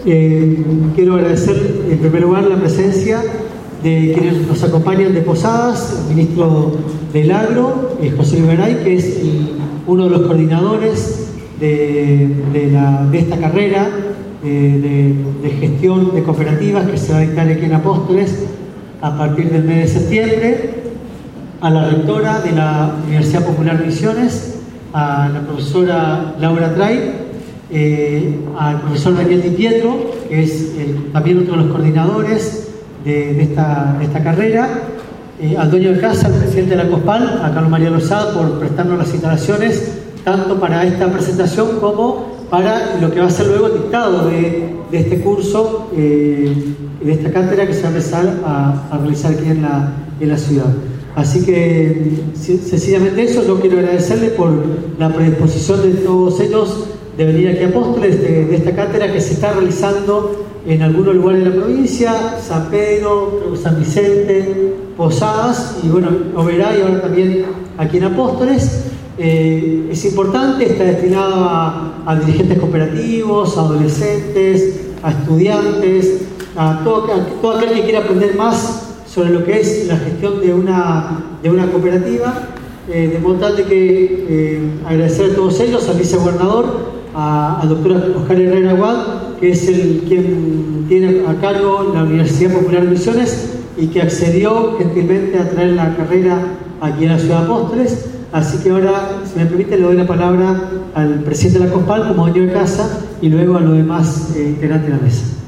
quiero agradecer en primer lugar la presencia de quienes nos acompañan de Posadas, el ministro del Agro, José Luis Garay, que es uno de los coordinadores de esta carrera de gestión de cooperativas que se va a dictar aquí en Apóstoles a partir del mes de septiembre, a la rectora de la Universidad Popular de Misiones, a la profesora Laura Tray, al profesor Daniel Di Pietro, que es también otro de los coordinadores de esta carrera, al dueño de casa, al presidente de la COSPAL, a Carlos María Lozada, por prestarnos las instalaciones tanto para esta presentación como para lo que va a ser luego el dictado de este curso, de esta cátedra que se va a empezar a realizar aquí en la ciudad. Así que sencillamente eso, yo quiero agradecerle por la predisposición de todos ellos de venir aquí a Apóstoles, de esta cátedra que se está realizando en algunos lugares de la provincia, San Pedro, San Vicente, Posadas y bueno, Oberá y ahora también aquí en Apóstoles. Es importante, está destinado a dirigentes cooperativos, a adolescentes, a estudiantes, a todo aquel que quiera aprender más sobre lo que es la gestión de una cooperativa. De modo tal de que agradecer a todos ellos, al vicegobernador, al doctor Oscar Herrera Aguad, que es quien tiene a cargo la Universidad Popular de Misiones y que accedió gentilmente a traer la carrera aquí en la ciudad de Apóstoles. Así que ahora, si me permite, le doy la palabra al presidente de la COSPAL como dueño de casa y luego a los demás integrantes de la mesa.